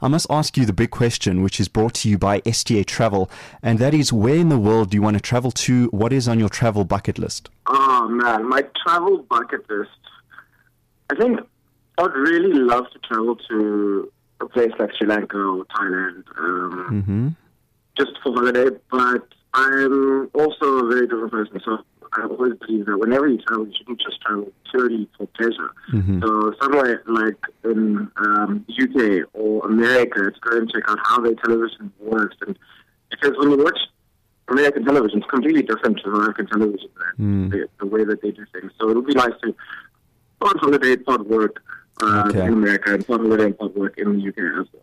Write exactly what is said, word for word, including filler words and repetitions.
I must ask you the big question, which is brought to you by S T A Travel, and that is, where in the world do you want to travel to? What is on your travel bucket list? Oh, man, my travel bucket list. I think I'd really love to travel to a place like Sri Lanka or Thailand, um, Mm-hmm. just for holiday, but I'm also a very different person, so I always believe that whenever you travel, you shouldn't just travel purely for pleasure. Mm-hmm. So somewhere like in um, U K or America, it's go and check out how their television works. And because when you watch American television, it's completely different to American television, Mm. the, the way that they do things. So it'll be nice to part holiday, part work uh, Okay. in America, and part holiday and part work in the U K as well.